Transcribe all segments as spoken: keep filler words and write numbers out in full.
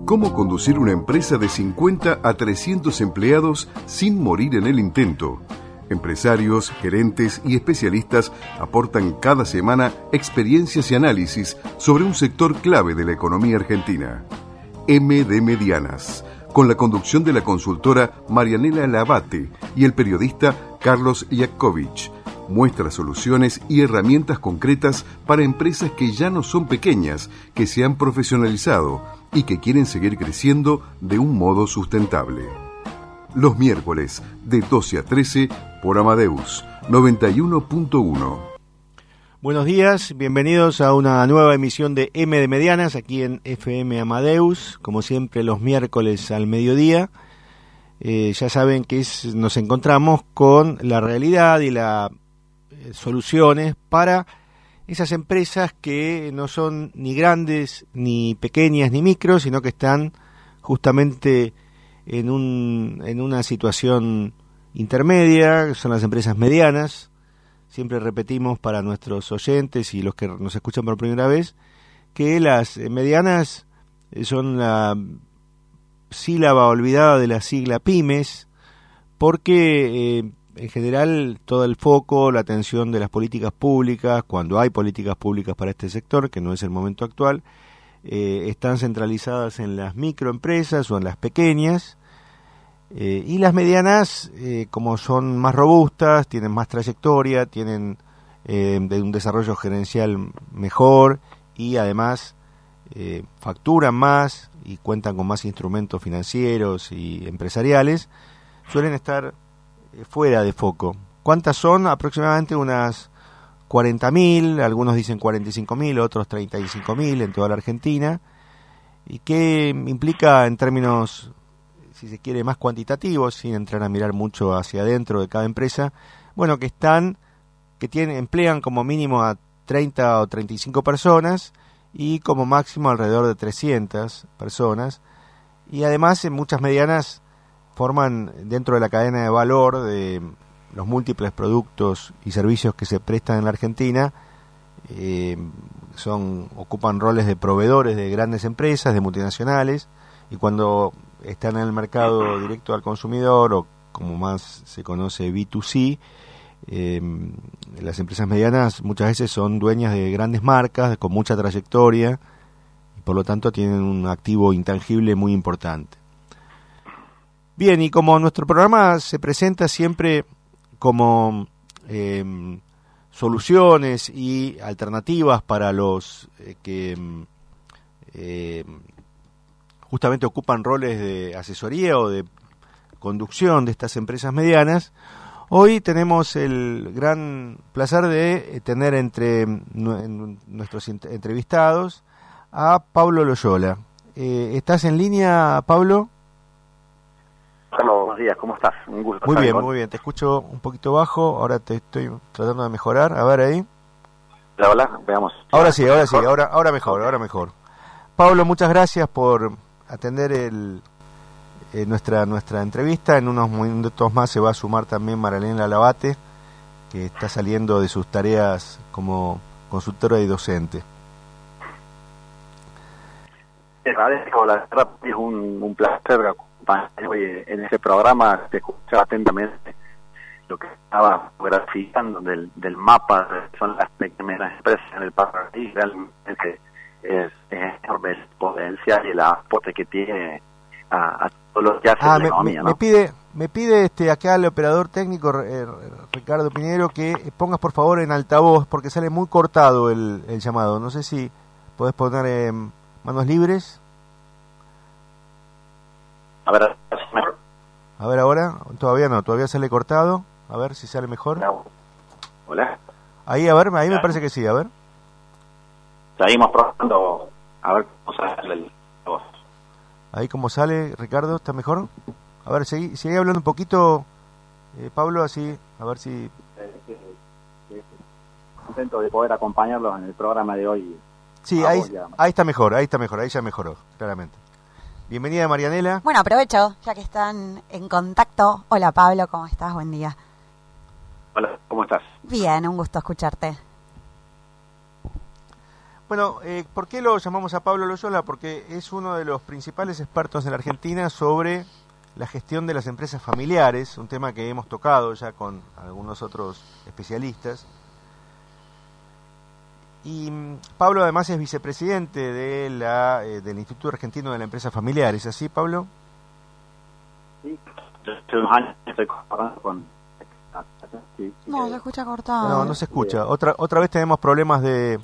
Cómo conducir una empresa de cincuenta a trescientos empleados sin morir en el intento. Empresarios, gerentes y especialistas aportan cada semana experiencias y análisis sobre un sector clave de la economía argentina. M de Medianas, con la conducción de la consultora Marianela Labate y el periodista Carlos Iakovich, muestra soluciones y herramientas concretas para empresas que ya no son pequeñas, que se han profesionalizado y que quieren seguir creciendo de un modo sustentable. Los miércoles de doce a trece por Amadeus noventa y uno punto uno. Buenos días, bienvenidos a una nueva emisión de M de Medianas aquí en F M Amadeus, como siempre los miércoles al mediodía. Eh, ya saben que es, nos encontramos con la realidad y las eh, soluciones para esas empresas que no son ni grandes, ni pequeñas, ni micros, sino que están justamente en, un, en una situación intermedia, son las empresas medianas. Siempre repetimos para nuestros oyentes y los que nos escuchan por primera vez que las medianas son la sílaba olvidada de la sigla pymes, porque eh, en general todo el foco, la atención de las políticas públicas, cuando hay políticas públicas para este sector, que no es el momento actual, eh, están centralizadas en las microempresas o en las pequeñas. Eh, y las medianas, eh, como son más robustas, tienen más trayectoria, tienen eh, de un desarrollo gerencial mejor y además eh, facturan más y cuentan con más instrumentos financieros y empresariales, suelen estar eh, fuera de foco. ¿Cuántas son? Aproximadamente unas cuarenta mil, algunos dicen cuarenta y cinco mil, otros treinta y cinco mil en toda la Argentina. ¿Y qué implica en términos, si se quiere, más cuantitativos, sin entrar a mirar mucho hacia adentro de cada empresa? Bueno, que están, que tienen, emplean como mínimo a treinta o treinta y cinco personas y como máximo alrededor de trescientas personas. Y además en muchas medianas forman dentro de la cadena de valor de los múltiples productos y servicios que se prestan en la Argentina, eh, son ocupan roles de proveedores de grandes empresas, de multinacionales, y cuando están en el mercado directo al consumidor, o como más se conoce B dos C, eh, las empresas medianas muchas veces son dueñas de grandes marcas con mucha trayectoria y por lo tanto tienen un activo intangible muy importante. Bien, y como nuestro programa se presenta siempre como eh, soluciones y alternativas para los eh, que eh, justamente ocupan roles de asesoría o de conducción de estas empresas medianas, hoy tenemos el gran placer de tener entre nuestros entrevistados a Pablo Loyola. Eh, ¿Estás en línea, Pablo? Hola, buenos días, ¿cómo estás? Un gusto. Muy bien, muy bien, te escucho un poquito bajo, ahora te estoy tratando de mejorar, a ver ahí. Hola, hola, veamos. Ahora sí, ahora sí, ahora, ahora mejor, ahora mejor. Pablo, muchas gracias por atender el, eh, nuestra nuestra entrevista. En unos minutos más se va a sumar también Marianela Labate, que está saliendo de sus tareas como consultora y docente. Te agradezco, la verdad es un, un placer acompañar hoy en este programa. Te escuchaba atentamente lo que estaba graficando del, del mapa de son las pequeñas empresas en el país. Realmente es, es enorme el potencial y el aporte que tiene a, a todos los que hacen ah, la me, economía, me, ¿no? me pide me pide este acá el operador técnico eh, Ricardo Pinheiro que pongas por favor en altavoz porque sale muy cortado el, el llamado. No sé si podés poner eh, manos libres. A ver, ¿es mejor? A ver ahora, todavía no, todavía sale cortado. A ver si sale mejor. Hola. Ahí, a ver, ahí me parece que sí, a ver. Seguimos probando a ver cómo sale el voz. Ahí como sale, Ricardo, ¿está mejor? A ver, sigue, sigue hablando un poquito, eh, Pablo, así, a ver si... Contento de poder acompañarlos en el programa de hoy. Sí, ahí, ahí está mejor, ahí está mejor, ahí ya mejoró, claramente. Bienvenida, Marianela. Bueno, aprovecho, ya que están en contacto. Hola, Pablo, ¿cómo estás? Buen día. Hola, ¿cómo estás? Bien, un gusto escucharte. Bueno, eh, ¿por qué lo llamamos a Pablo Loyola? Porque es uno de los principales expertos en la Argentina sobre la gestión de las empresas familiares, un tema que hemos tocado ya con algunos otros especialistas. Y Pablo además es vicepresidente de la eh, del Instituto Argentino de la Empresa Familiar, ¿es así, Pablo? Sí, hace unos años estoy comparando con... Sí, sí, No, que... se escucha cortado. No, no se escucha. Otra otra vez tenemos problemas de...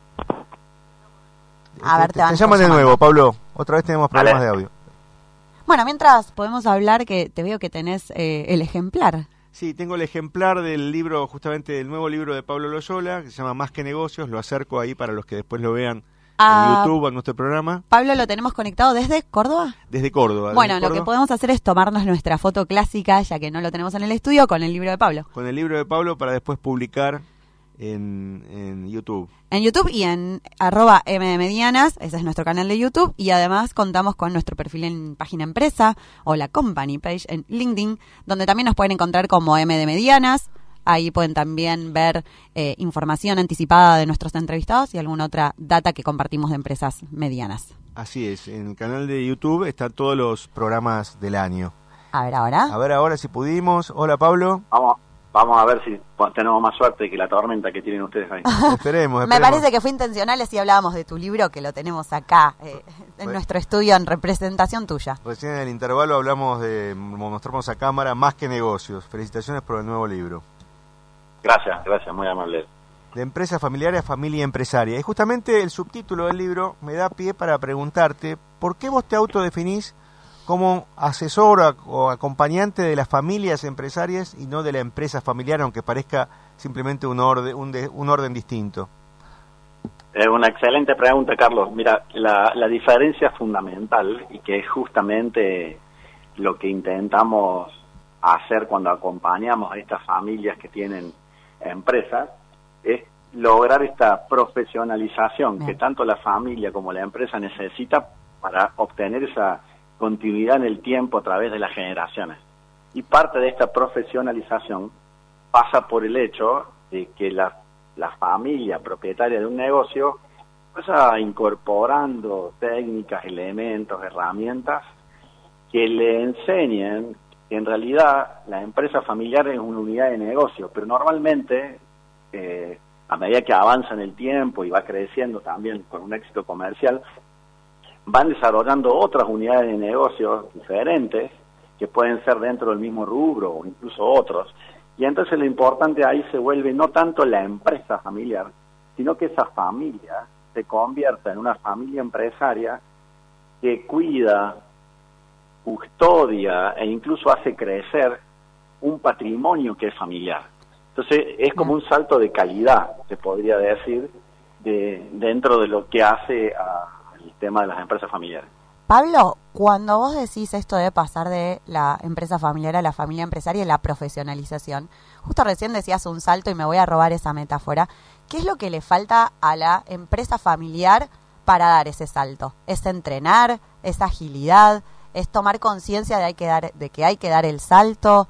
A ver, te, te te van llaman de llamando. nuevo, Pablo. Otra vez tenemos problemas Vale. de audio. Bueno, mientras podemos hablar, que te veo que tenés eh, el ejemplar. Sí, tengo el ejemplar del libro, justamente del nuevo libro de Pablo Loyola, que se llama Más que Negocios. Lo acerco ahí para los que después lo vean Ah, en YouTube, en nuestro programa, Pablo, lo tenemos conectado desde Córdoba. desde Córdoba. Bueno, desde lo que Córdoba, podemos hacer es tomarnos nuestra foto clásica, ya que no lo tenemos en el estudio, con el libro de Pablo. con el libro de Pablo para después publicar en, en YouTube. En YouTube y en arroba M de Medianas, ese es nuestro canal de YouTube, y además contamos con nuestro perfil en Página Empresa o la Company Page en LinkedIn, donde también nos pueden encontrar como M de Medianas. Ahí pueden también ver eh, información anticipada de nuestros entrevistados y alguna otra data que compartimos de empresas medianas. Así es, en el canal de YouTube están todos los programas del año. A ver ahora. A ver ahora si pudimos. Hola, Pablo. Vamos, vamos a ver si tenemos más suerte que la tormenta que tienen ustedes ahí. Esperemos, esperemos. Me parece que fue intencional si hablábamos de tu libro, que lo tenemos acá eh, en Bueno. nuestro estudio en representación tuya. Recién en el intervalo hablamos de, mostramos a cámara Más que Negocios. Felicitaciones por el nuevo libro. Gracias, gracias, muy amable. De empresa familiar a familia empresaria. Y justamente el subtítulo del libro me da pie para preguntarte, ¿por qué vos te autodefinís como asesor o acompañante de las familias empresarias y no de la empresa familiar, aunque parezca simplemente un orden, un, de, un orden distinto? Es una excelente pregunta, Carlos. Mira, la, la diferencia fundamental, y que es justamente lo que intentamos hacer cuando acompañamos a estas familias que tienen empresas, es lograr esta profesionalización Bien. que tanto la familia como la empresa necesita para obtener esa continuidad en el tiempo a través de las generaciones. Y parte de esta profesionalización pasa por el hecho de que la, la familia propietaria de un negocio vaya incorporando técnicas, elementos, herramientas que le enseñen que en realidad la empresa familiar es una unidad de negocio, pero normalmente eh, a medida que avanza en el tiempo y va creciendo también con un éxito comercial, van desarrollando otras unidades de negocios diferentes que pueden ser dentro del mismo rubro o incluso otros. Y entonces lo importante ahí se vuelve no tanto la empresa familiar, sino que esa familia se convierta en una familia empresaria que cuida, custodia e incluso hace crecer un patrimonio que es familiar. Entonces es como un salto de calidad, se podría decir, de dentro de lo que hace al tema de las empresas familiares. Pablo, cuando vos decís esto de pasar de la empresa familiar a la familia empresaria y la profesionalización, justo recién decías un salto y me voy a robar esa metáfora, ¿qué es lo que le falta a la empresa familiar para dar ese salto? ¿Es entrenar? ¿Es agilidad? ¿Es tomar conciencia de, hay que dar, de que hay que dar el salto?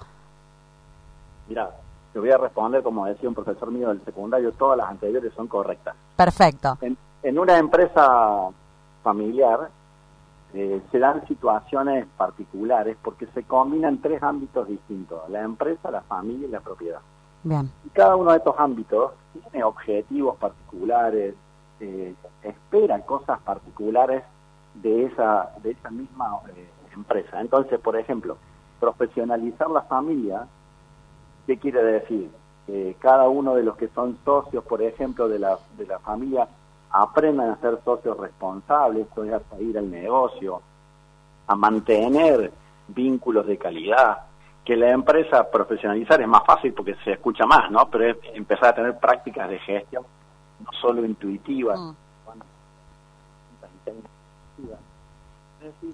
Mira, te voy a responder, como decía un profesor mío del secundario, todas las anteriores son correctas. Perfecto. En, en una empresa familiar eh, se dan situaciones particulares porque se combinan tres ámbitos distintos: la empresa, la familia y la propiedad. Bien. Y cada uno de estos ámbitos tiene objetivos particulares, eh, espera cosas particulares de esa de esa misma eh, empresa. Entonces, por ejemplo, profesionalizar la familia, ¿qué quiere decir? Que cada uno de los que son socios, por ejemplo, de la de la familia, aprendan a ser socios responsables, esto es, a ir al negocio, a mantener vínculos de calidad. Que la empresa profesionalizar es más fácil porque se escucha más, ¿no? Pero es empezar a tener prácticas de gestión, no solo intuitivas, Mm. es decir,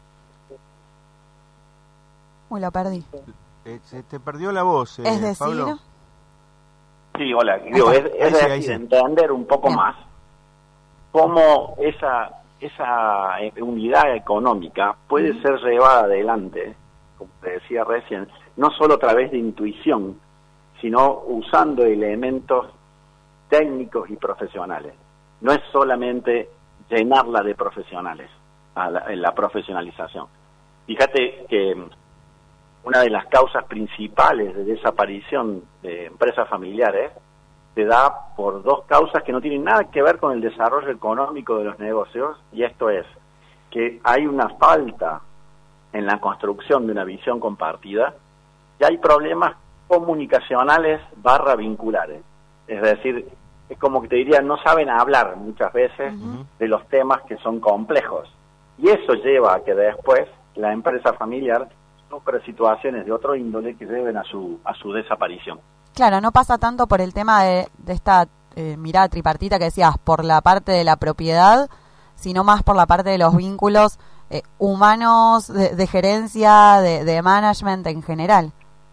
Uy, lo perdí. Eh, se te perdió la voz, eh, es decir, Pablo. sí, hola, digo, es, es Ahí sí, ahí decir, sí. entender un poco Bien. más cómo esa esa unidad económica puede Mm. ser llevada adelante, como te decía recién, no solo a través de intuición, sino usando elementos técnicos y profesionales. no es solamente llenarla de profesionales, a la, en la profesionalización. Fíjate que una de las causas principales de desaparición de empresas familiares se da por dos causas que no tienen nada que ver con el desarrollo económico de los negocios, y esto es que hay una falta en la construcción de una visión compartida y hay problemas comunicacionales barra vinculares. Es decir, es como que te diría, no saben hablar muchas veces uh-huh. de los temas que son complejos. Y eso lleva a que después la empresa familiar sufra situaciones de otro índole que lleven a su a su desaparición. Claro, no pasa tanto por el tema de, de esta eh, mirada tripartita que decías, por la parte de la propiedad, sino más por la parte de los vínculos eh, humanos, de, de gerencia, de, de management en general.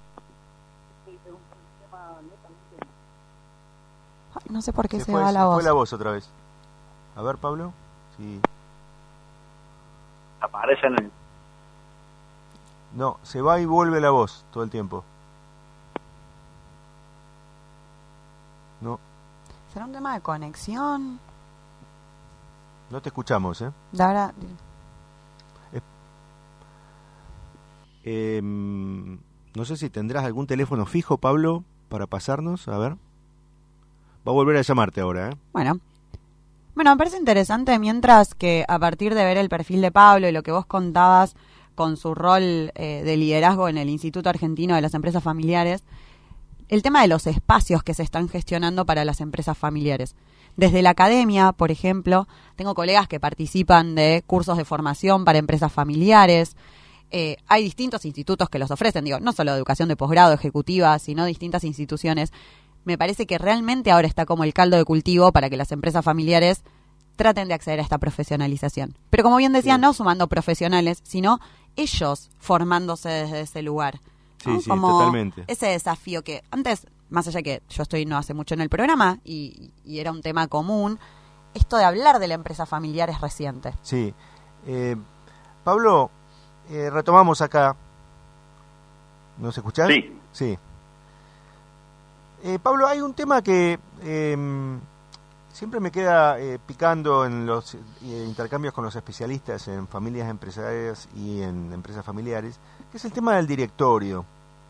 Ay, no sé por qué se, se fue, va la se voz. Fue la voz otra vez. A ver, Pablo. Sí. Aparece en el... No, se va y vuelve la voz todo el tiempo. No. ¿Será un tema de conexión? No te escuchamos, ¿eh? De ahora... Eh, eh, no sé si tendrás algún teléfono fijo, Pablo, para pasarnos. A ver. Va a volver a llamarte ahora, ¿eh? Bueno. Bueno, me parece interesante, mientras que a partir de ver el perfil de Pablo y lo que vos contabas con su rol eh, de liderazgo en el Instituto Argentino de las Empresas Familiares, el tema de los espacios que se están gestionando para las empresas familiares. Desde la academia, por ejemplo, tengo colegas que participan de cursos de formación para empresas familiares. Eh, hay distintos institutos que los ofrecen, digo, no solo educación de posgrado, ejecutiva, sino distintas instituciones. Me parece que realmente ahora está como el caldo de cultivo para que las empresas familiares traten de acceder a esta profesionalización. Pero como bien decía, sí. no sumando profesionales, sino ellos formándose desde ese lugar. Sí, ¿no? sí, Como totalmente. Ese desafío que antes, más allá que yo estoy no hace mucho en el programa y, y era un tema común, esto de hablar de la empresa familiar es reciente. Sí. Eh, Pablo, eh, retomamos acá. ¿Nos escuchás? Sí. Sí. Eh, Pablo, hay un tema que eh, siempre me queda eh, picando en los eh, intercambios con los especialistas en familias empresarias y en empresas familiares, que es el tema del directorio.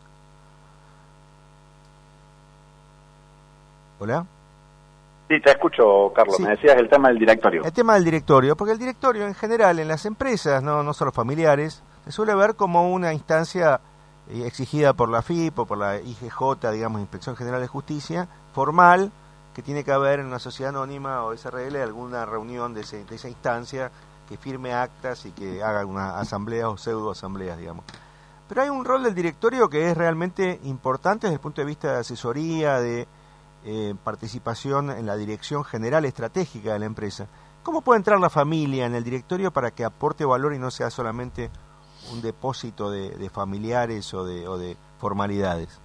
¿Hola? Sí, te escucho, Carlos. Sí. Me decías el tema del directorio. El tema del directorio, porque el directorio en general en las empresas, no, no solo familiares, se suele ver como una instancia exigida por la F I P o por la I G J, digamos, Inspección General de Justicia, formal, que tiene que haber en una sociedad anónima o S R L alguna reunión de, ese, de esa instancia que firme actas y que haga una asamblea o pseudo asambleas, digamos. Pero hay un rol del directorio que es realmente importante desde el punto de vista de asesoría, de eh, participación en la dirección general estratégica de la empresa. ¿Cómo puede entrar la familia en el directorio para que aporte valor y no sea solamente un depósito de, de familiares o de, o de formalidades?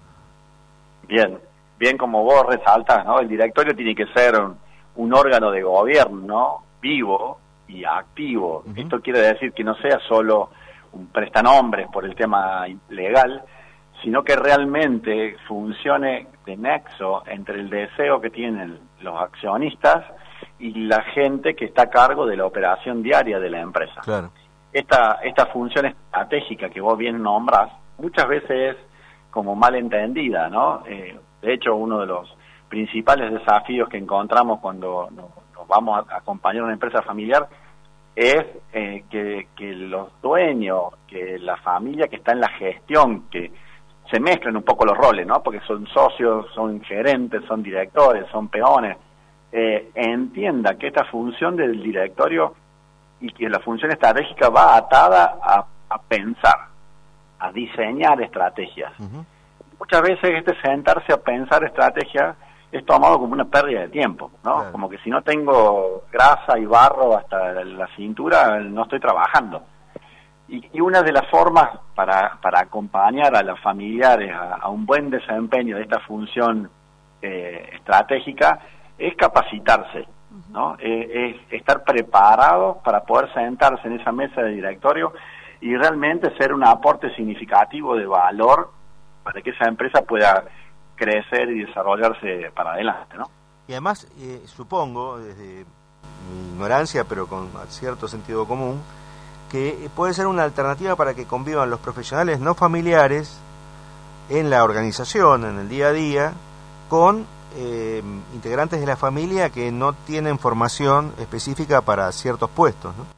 Bien, bien como vos resaltas, ¿no? El directorio tiene que ser un, un órgano de gobierno vivo y activo. Uh-huh. Esto quiere decir que no sea solo un prestanombres por el tema legal, sino que realmente funcione de nexo entre el deseo que tienen los accionistas y la gente que está a cargo de la operación diaria de la empresa. Claro. Esta, esta función estratégica que vos bien nombrás, muchas veces es como mal entendida, ¿no? Eh, de hecho, uno de los principales desafíos que encontramos cuando nos, nos vamos a acompañar a una empresa familiar es eh, que, que los dueños, que la familia que está en la gestión, que se mezclen un poco los roles, ¿no? Porque son socios, son gerentes, son directores, son peones, eh, entienda que esta función del directorio y que la función estratégica va atada a, a pensar, a diseñar estrategias. Uh-huh. Muchas veces este sentarse a pensar estrategias es tomado como una pérdida de tiempo, ¿no? Claro. Como que si no tengo grasa y barro hasta la cintura, no estoy trabajando. Y, y una de las formas para, para acompañar a los familiares a, a un buen desempeño de esta función eh, estratégica es capacitarse, ¿no? Eh, es estar preparados para poder sentarse en esa mesa de directorio y realmente ser un aporte significativo de valor para que esa empresa pueda crecer y desarrollarse para adelante, ¿no? Y además, eh, supongo, desde mi ignorancia, pero con cierto sentido común, que puede ser una alternativa para que convivan los profesionales no familiares en la organización, en el día a día, con eh, integrantes de la familia que no tienen formación específica para ciertos puestos, ¿no?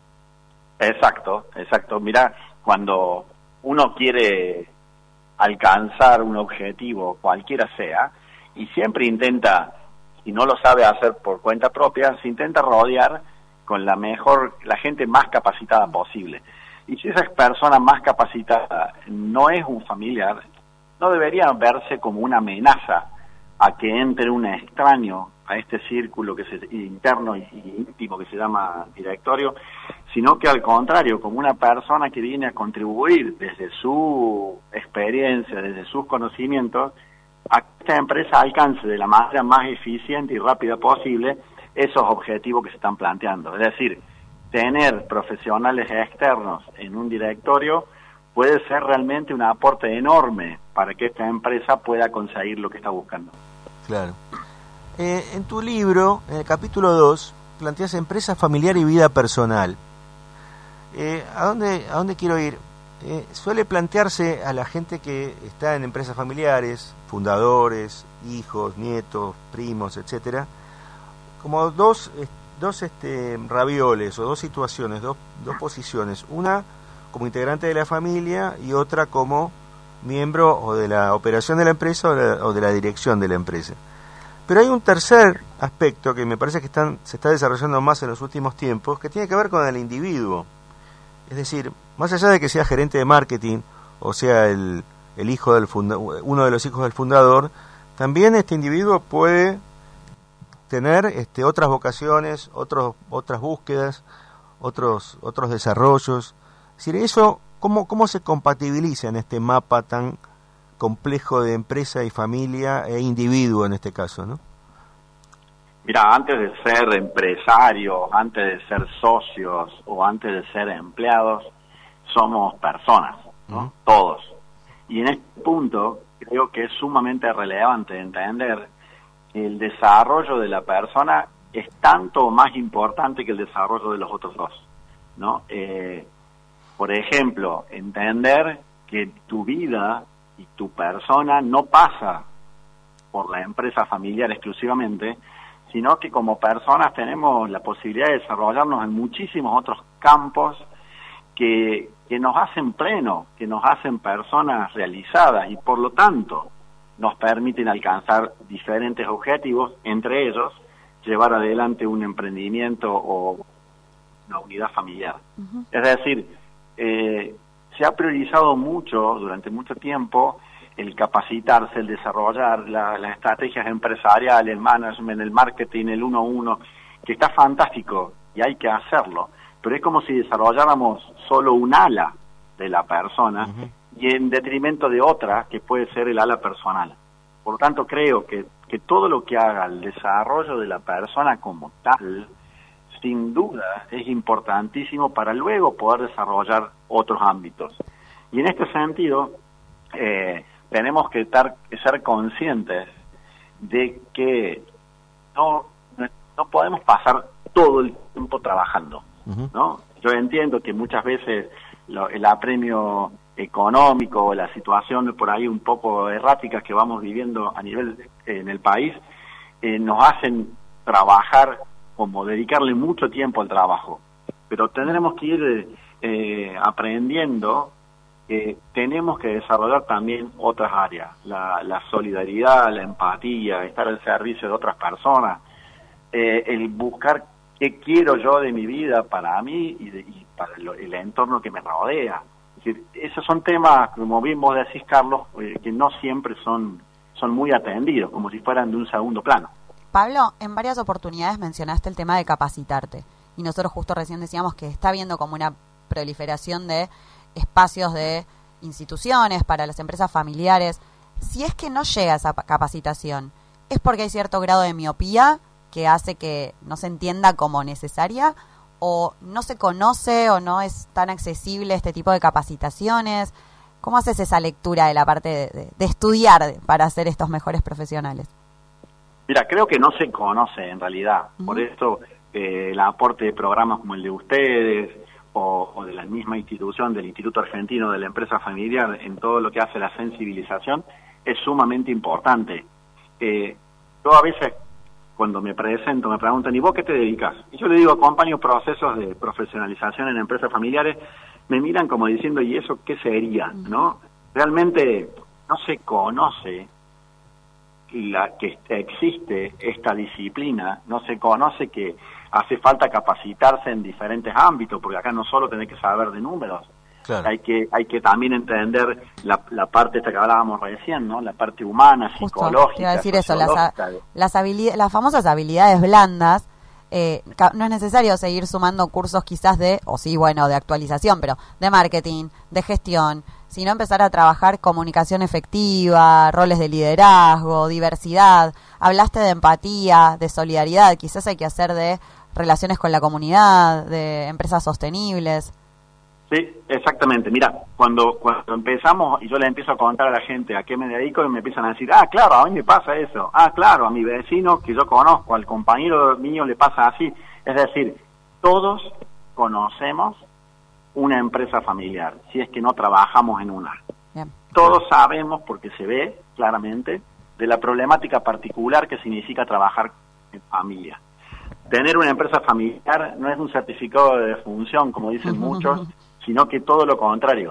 Exacto, exacto. Mirá, cuando uno quiere alcanzar un objetivo, cualquiera sea, y siempre intenta, si no lo sabe hacer por cuenta propia, se intenta rodear con la mejor, la gente más capacitada posible. Y si esa persona más capacitada no es un familiar, no debería verse como una amenaza a que entre un extraño a este círculo que se, interno y, y íntimo que se llama directorio, sino que al contrario, como una persona que viene a contribuir desde su experiencia, desde sus conocimientos, a que esta empresa alcance de la manera más eficiente y rápida posible esos objetivos que se están planteando. Es decir, tener profesionales externos en un directorio puede ser realmente un aporte enorme para que esta empresa pueda conseguir lo que está buscando. Claro. Eh, en tu libro, en el capítulo dos, planteas empresa familiar y vida personal. Eh, ¿a dónde, a dónde quiero ir? Eh, suele plantearse a la gente que está en empresas familiares, fundadores, hijos, nietos, primos, etcétera, como dos, dos este, ravioles o dos situaciones, dos, dos posiciones. Una como integrante de la familia y otra como miembro o de la operación de la empresa o de la, o de la dirección de la empresa. Pero hay un tercer aspecto que me parece que están, se está desarrollando más en los últimos tiempos, que tiene que ver con el individuo. Es decir, más allá de que sea gerente de marketing o sea el, el hijo del funda, uno de los hijos del fundador, también este individuo puede tener este, otras vocaciones, otros, otras búsquedas, otros, otros desarrollos. Es decir, eso, ¿cómo, cómo se compatibiliza en este mapa tan complejo de empresa y familia e individuo en este caso, ¿no? Mira, antes de ser empresarios, antes de ser socios o antes de ser empleados, somos personas, ¿no? Uh-huh. Todos. Y en este punto creo que es sumamente relevante entender que el desarrollo de la persona es tanto o más importante que el desarrollo de los otros dos, ¿no? Eh, por ejemplo, entender que tu vida y tu persona no pasa por la empresa familiar exclusivamente, sino que como personas tenemos la posibilidad de desarrollarnos en muchísimos otros campos que, que nos hacen pleno, que nos hacen personas realizadas y por lo tanto nos permiten alcanzar diferentes objetivos, entre ellos llevar adelante un emprendimiento o una unidad familiar. Uh-huh. Es decir, eh, se ha priorizado mucho, durante mucho tiempo, el capacitarse, el desarrollar la, las estrategias empresariales, el management, el marketing, el uno a uno, que está fantástico y hay que hacerlo, pero es como si desarrolláramos solo un ala de la persona uh-huh. y en detrimento de otra que puede ser el ala personal. Por lo tanto, creo que, que todo lo que haga el desarrollo de la persona como tal, sin duda, es importantísimo para luego poder desarrollar otros ámbitos. Y en este sentido, eh, tenemos que estar, ser conscientes de que no, no podemos pasar todo el tiempo trabajando, ¿no? Yo entiendo que muchas veces lo, el apremio económico o la situación por ahí un poco errática que vamos viviendo a nivel eh, en el país eh, nos hacen trabajar como dedicarle mucho tiempo al trabajo, pero tendremos que ir eh, aprendiendo que tenemos que desarrollar también otras áreas, la, la solidaridad, la empatía, estar al servicio de otras personas, eh, el buscar qué quiero yo de mi vida para mí y, de, y para lo, el entorno que me rodea. Es decir, esos son temas, como bien vos decís, Carlos, eh, que no siempre son, son muy atendidos, como si fueran de un segundo plano. Pablo, en varias oportunidades mencionaste el tema de capacitarte, y nosotros justo recién decíamos que está habiendo como una proliferación de espacios de instituciones para las empresas familiares. Si es que no llega esa capacitación, ¿es porque hay cierto grado de miopía que hace que no se entienda como necesaria, o no se conoce o no es tan accesible este tipo de capacitaciones? ¿Cómo haces esa lectura de la parte de, de, de estudiar para ser estos mejores profesionales? Mira, creo que no se conoce en realidad, uh-huh. Por eso eh, el aporte de programas como el de ustedes o, o de la misma institución, del Instituto Argentino de la Empresa Familiar, en todo lo que hace la sensibilización, es sumamente importante. Eh, yo a veces, cuando me presento, me preguntan, ¿y vos qué te dedicas? Y yo le digo, acompaño procesos de profesionalización en empresas familiares, me miran como diciendo, ¿y eso qué sería? ¿No? Realmente no se conoce la que existe esta disciplina, no se conoce que hace falta capacitarse en diferentes ámbitos, porque acá no solo tenés que saber de números, claro. hay que hay que también entender la, la parte esta que hablábamos recién, ¿no? La parte humana, Justo, psicológica. Te iba a decir eso, las, las, habilidades, las famosas habilidades blandas. Eh, no es necesario seguir sumando cursos quizás de, o sí, bueno, de actualización, pero de marketing, de gestión, sino empezar a trabajar comunicación efectiva, roles de liderazgo, diversidad. Hablaste de empatía, de solidaridad, quizás hay que hacer de relaciones con la comunidad, de empresas sostenibles. Sí, exactamente. Mira, cuando cuando empezamos y yo le empiezo a contar a la gente a qué me dedico, y me empiezan a decir, ah, claro, a mí me pasa eso. Ah, claro, a mi vecino que yo conozco, al compañero mío le pasa así. Es decir, todos conocemos una empresa familiar, si es que no trabajamos en una. Bien. Todos sabemos, porque se ve claramente, de la problemática particular que significa trabajar en familia. Tener una empresa familiar no es un certificado de defunción, como dicen muchos, sino que todo lo contrario,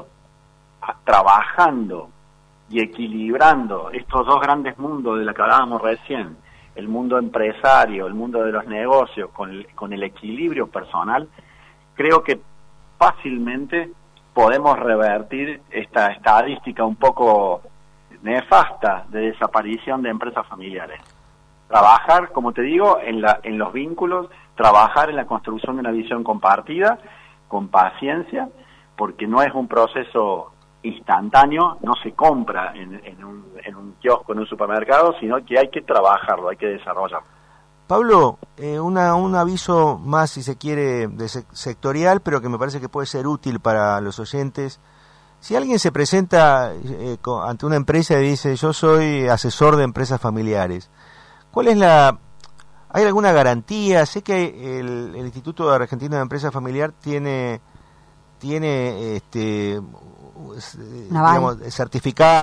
trabajando y equilibrando estos dos grandes mundos de los que hablábamos recién, el mundo empresario, el mundo de los negocios, con el, con el equilibrio personal, creo que fácilmente podemos revertir esta estadística un poco nefasta de desaparición de empresas familiares. Trabajar, como te digo, en, la, en los vínculos, trabajar en la construcción de una visión compartida, con paciencia, porque no es un proceso instantáneo, no se compra en, en, un, en un kiosco, en un supermercado, sino que hay que trabajarlo, hay que desarrollarlo. Pablo, eh, una, un aviso más, si se quiere, de se- sectorial, pero que me parece que puede ser útil para los oyentes. Si alguien se presenta eh, con, ante una empresa y dice, yo soy asesor de empresas familiares, ¿cuál es la... ¿Hay alguna garantía? Sé que el, el Instituto Argentino de Empresa Familiar tiene... tiene este digamos, certificado.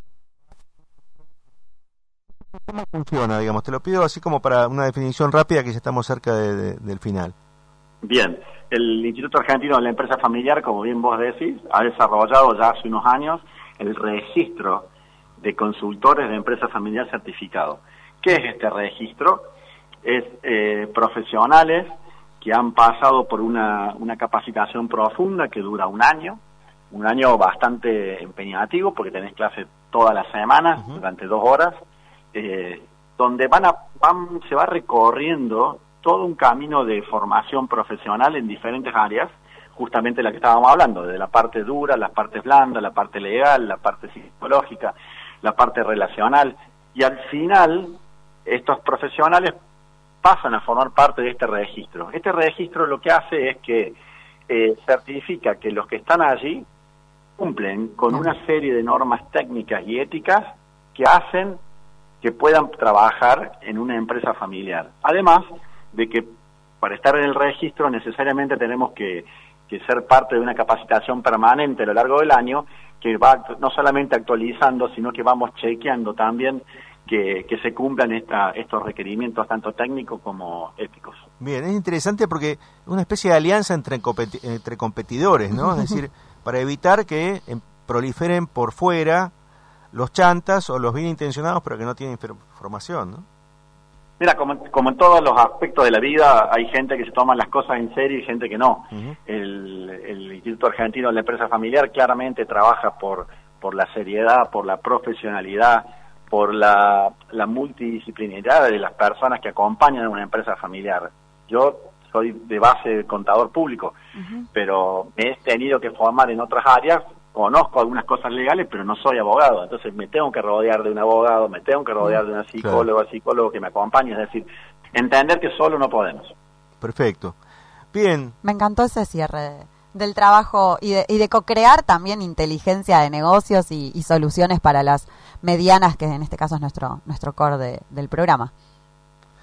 ¿Cómo funciona, digamos? Te lo pido así como para una definición rápida, que ya estamos cerca de, de, del final. Bien, el Instituto Argentino de la Empresa Familiar, como bien vos decís, ha desarrollado ya hace unos años el registro de consultores de empresa familiar certificado. ¿Qué es este registro? Es eh, profesionales que han pasado por una, una capacitación profunda que dura un año, un año bastante empeñativo, porque tenés clases todas las semanas, uh-huh. durante dos horas, eh, donde van a, van, se va recorriendo todo un camino de formación profesional en diferentes áreas, justamente la que estábamos hablando, de la parte dura, las partes blandas, la parte legal, la parte psicológica, la parte relacional, y al final estos profesionales pasan a formar parte de este registro. Este registro lo que hace es que eh, certifica que los que están allí cumplen con una serie de normas técnicas y éticas que hacen que puedan trabajar en una empresa familiar. Además de que para estar en el registro necesariamente tenemos que, que ser parte de una capacitación permanente a lo largo del año, que va no solamente actualizando, sino que vamos chequeando también que, que se cumplan esta, estos requerimientos tanto técnicos como éticos. Bien, es interesante porque es una especie de alianza entre, competi- entre competidores, ¿no? Es decir, para evitar que eh, proliferen por fuera los chantas o los bien intencionados pero que no tienen formación, ¿no? Mira, como, como en todos los aspectos de la vida, hay gente que se toma las cosas en serio y gente que no. Uh-huh. El, el Instituto Argentino de la Empresa Familiar claramente trabaja por, por la seriedad, por la profesionalidad, por la, la multidisciplinaridad de las personas que acompañan a una empresa familiar. Yo soy de base contador público, uh-huh. pero me he tenido que formar en otras áreas. Conozco algunas cosas legales, pero no soy abogado, entonces me tengo que rodear de un abogado, me tengo que rodear de una psicóloga, claro. psicólogo que me acompañe, es decir, entender que solo no podemos. Perfecto. Bien. Me encantó ese cierre de, del trabajo y de, y de co-crear también inteligencia de negocios y, y soluciones para las medianas, que en este caso es nuestro nuestro core de, del programa.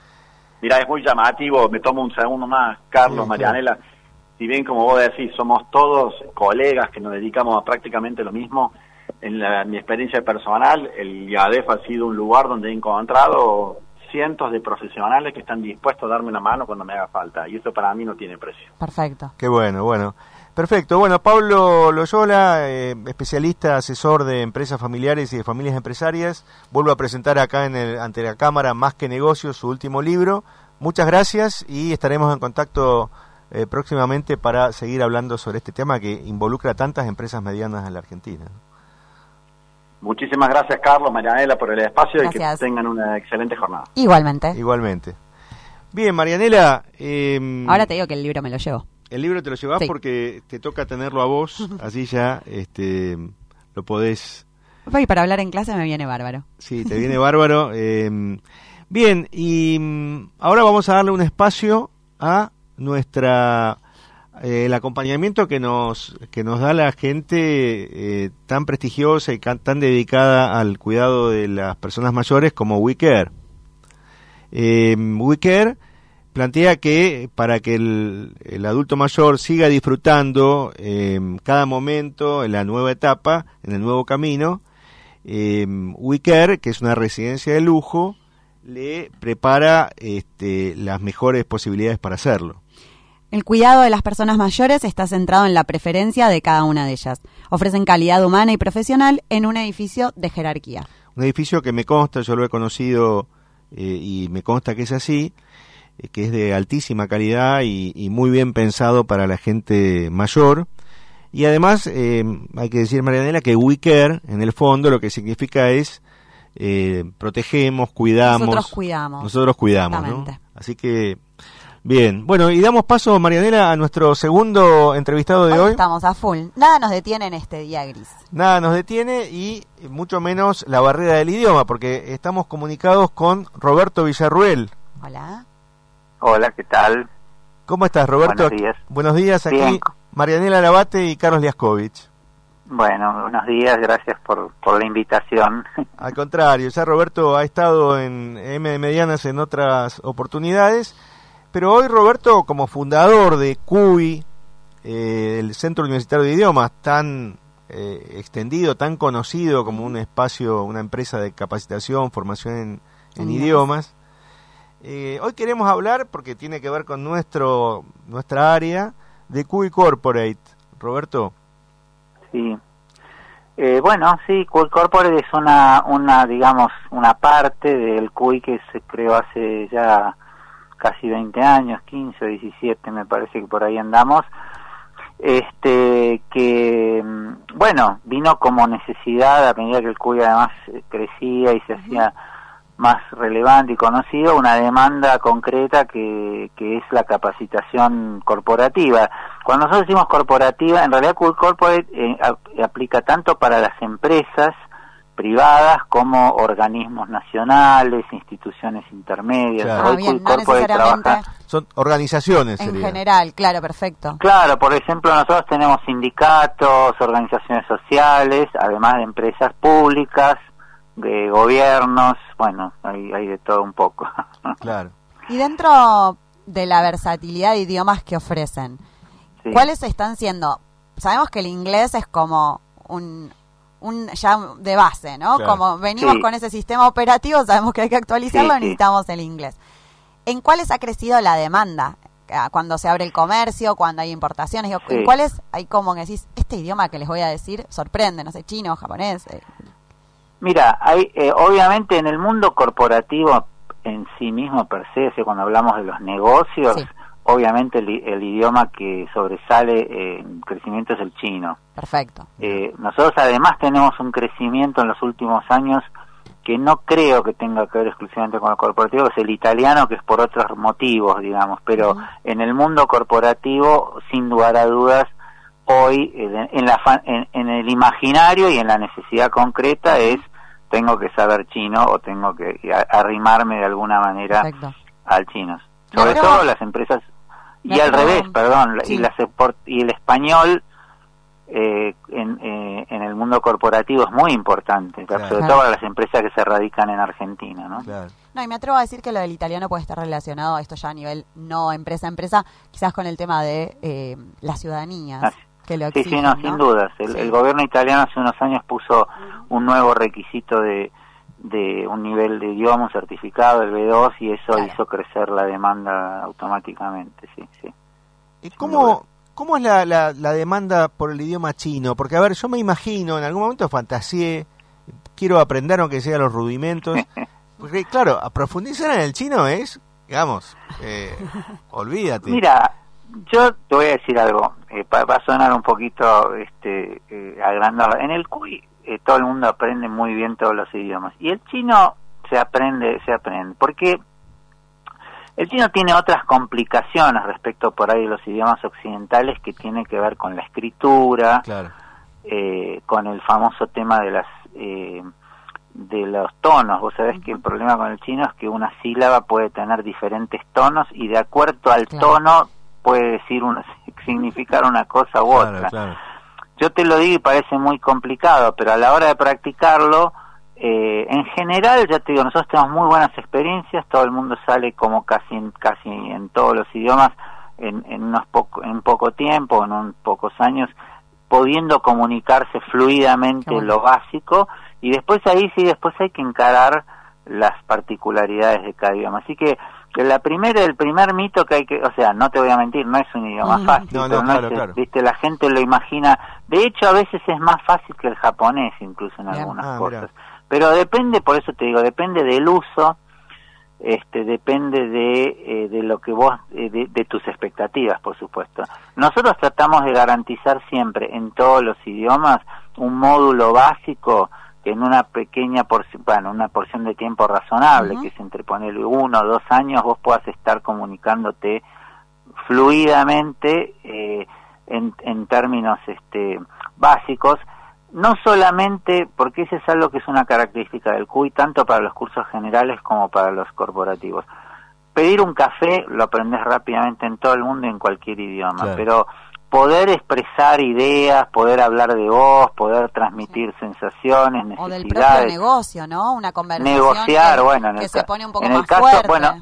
Mirá, es muy llamativo, me tomo un segundo más, Carlos, sí, Marianela. Claro. Si bien, como vos decís, somos todos colegas que nos dedicamos a prácticamente lo mismo, en, la, en mi experiencia personal, el IADEF ha sido un lugar donde he encontrado cientos de profesionales que están dispuestos a darme una mano cuando me haga falta, y eso para mí no tiene precio. Perfecto. Qué bueno, bueno. Perfecto. Bueno, Pablo Loyola, eh, especialista, asesor de empresas familiares y de familias empresarias, vuelvo a presentar acá en el, ante la cámara Más que Negocios, su último libro. Muchas gracias y estaremos en contacto eh, próximamente para seguir hablando sobre este tema que involucra a tantas empresas medianas en la Argentina. Muchísimas gracias, Carlos, Marianela, por el espacio. Gracias. Y que tengan una excelente jornada. Igualmente. Igualmente. Bien, Marianela. Eh, Ahora te digo que el libro me lo llevo. El libro te lo llevas, sí, porque te toca tenerlo a vos, así ya este, lo podés... Y para hablar en clase me viene bárbaro. Sí, te viene bárbaro. Eh, bien, y ahora vamos a darle un espacio a nuestra... Eh, el acompañamiento que nos que nos da la gente eh, tan prestigiosa y tan dedicada al cuidado de las personas mayores como WeCare. Eh, WeCare plantea que para que el, el adulto mayor siga disfrutando eh, cada momento en la nueva etapa, en el nuevo camino, eh, WeCare, que es una residencia de lujo, le prepara este, las mejores posibilidades para hacerlo. El cuidado de las personas mayores está centrado en la preferencia de cada una de ellas. Ofrecen calidad humana y profesional en un edificio de jerarquía. Un edificio que me consta, yo lo he conocido eh, y me consta que es así, eh, que es de altísima calidad y, y muy bien pensado para la gente mayor. Y además, eh, hay que decir, Marianela, que WeCare, en el fondo, lo que significa es eh, protegemos, cuidamos. Nosotros cuidamos. Nosotros cuidamos, ¿no? Así que... Bien, bueno, y damos paso, Marianela, a nuestro segundo entrevistado de hoy. hoy. Estamos a full. Nada nos detiene en este día gris. Nada nos detiene y mucho menos la barrera del idioma, porque estamos comunicados con Roberto Villarruel. Hola. Hola, ¿qué tal? ¿Cómo estás, Roberto? Buenos días. Buenos días, aquí Bien. Marianela Labate y Carlos Liaskovich. Bueno, buenos días, gracias por, por la invitación. Al contrario, ya Roberto ha estado en M de Medianas en otras oportunidades. Pero hoy, Roberto, como fundador de C U I, eh, el Centro Universitario de Idiomas, tan eh, extendido, tan conocido como un espacio, una empresa de capacitación, formación en, en sí, idiomas, eh, hoy queremos hablar, porque tiene que ver con nuestro nuestra área, de C U I Corporate. Roberto. Sí. Eh, bueno, sí, C U I Corporate es una, una, digamos, una parte del C U I que se creó hace ya... casi veinte años, quince o diecisiete, me parece que por ahí andamos, este que, bueno, vino como necesidad a medida que el C U I además crecía y se hacía más relevante y conocido, una demanda concreta que, que es la capacitación corporativa. Cuando nosotros decimos corporativa, en realidad C U I Corporate eh, a, aplica tanto para las empresas privadas como organismos nacionales, instituciones intermedias. Claro. Ah, bien, no necesariamente trabaja... Son organizaciones. En sería. general, claro, perfecto. Claro, por ejemplo, nosotros tenemos sindicatos, organizaciones sociales, además de empresas públicas, de gobiernos, bueno, hay, hay de todo un poco. Claro. Y dentro de la versatilidad de idiomas que ofrecen, sí, ¿cuáles están siendo? Sabemos que el inglés es como un... un ya de base, ¿no? Claro. Como venimos sí. con ese sistema operativo, sabemos que hay que actualizarlo, sí, necesitamos sí. el inglés. ¿En cuáles ha crecido la demanda? Cuando se abre el comercio, cuando hay importaciones, sí. ¿en cuáles hay como que decís, este idioma que les voy a decir sorprende, no sé, chino, japonés? Eh. Mira, hay eh, obviamente en el mundo corporativo en sí mismo per se, o sea, cuando hablamos de los negocios, sí. obviamente el, el idioma que sobresale eh, en crecimiento es el chino. Perfecto. Eh, nosotros además tenemos un crecimiento en los últimos años que no creo que tenga que ver exclusivamente con el corporativo, es el italiano, que es por otros motivos, digamos, pero uh-huh. en el mundo corporativo, sin lugar a dudas, hoy en, en, la, en, en el imaginario y en la necesidad concreta es tengo que saber chino o tengo que arrimarme de alguna manera Perfecto. al chino. Sobre pero, todo las empresas, y al revés, perdón, sí. y, las, y el español eh, en, eh, en el mundo corporativo es muy importante, claro. sobre todo para las empresas que se radican en Argentina, ¿no? Claro. No, y me atrevo a decir que lo del italiano puede estar relacionado, esto ya a nivel no empresa a empresa, quizás con el tema de eh, las ciudadanías. Ah, que lo sí, exigen, sí, no, ¿no? sin dudas. El, Sí. el gobierno italiano hace unos años puso un nuevo requisito de de un nivel de idioma, un certificado, el B dos, y eso Claro. hizo crecer la demanda automáticamente, sí, sí. ¿Y cómo, cómo es la, la, la demanda por el idioma chino? Porque, a ver, yo me imagino, en algún momento fantaseé, quiero aprender aunque sea los rudimentos, porque, claro, a profundizar en el chino es, digamos, eh, olvídate. Mira, yo te voy a decir algo, eh, va, va a sonar un poquito este, eh, agrandado. En el cuy eh, todo el mundo aprende muy bien todos los idiomas, y el chino se aprende, se aprende, porque el chino tiene otras complicaciones respecto por ahí de los idiomas occidentales que tiene que ver con la escritura, Claro. eh, con el famoso tema de las eh, de los tonos. Vos sabés que el problema con el chino es que una sílaba puede tener diferentes tonos y de acuerdo al Claro. tono puede decir una, significar una cosa u Claro, otra. claro. Yo te lo digo y parece muy complicado, pero a la hora de practicarlo, eh, en general, ya te digo, nosotros tenemos muy buenas experiencias, todo el mundo sale como casi en, casi en todos los idiomas en, en, unos poco, en un poco tiempo, en un pocos años, pudiendo comunicarse fluidamente Bueno. lo básico, y después ahí sí, después hay que encarar las particularidades de cada idioma. Así que la primera, el primer mito que hay que, o sea, no te voy a mentir, no es un idioma Ujú. fácil, No, no, pero no claro, es, claro. viste, la gente lo imagina, de hecho a veces es más fácil que el japonés incluso en Bien. algunas Ah, cosas, mirá. pero depende, por eso te digo, depende del uso, este, depende de, eh, de lo que vos, eh, de, de tus expectativas, por supuesto. Nosotros tratamos de garantizar siempre en todos los idiomas un módulo básico que en una pequeña porción, bueno, una porción de tiempo razonable, Uh-huh. que es entre ponerle uno o dos años, vos puedas estar comunicándote fluidamente eh, en, en términos este, básicos, no solamente porque ese es algo que es una característica del cuy, tanto para los cursos generales como para los corporativos. Pedir un café lo aprendes rápidamente en todo el mundo y en cualquier idioma, Claro. pero poder expresar ideas, poder hablar de vos, poder transmitir sensaciones, necesidades, O del propio negocio, ¿no? Una conversación negociar, que, bueno, en que el se ca- pone un poco en el más caso, fuerte. bueno,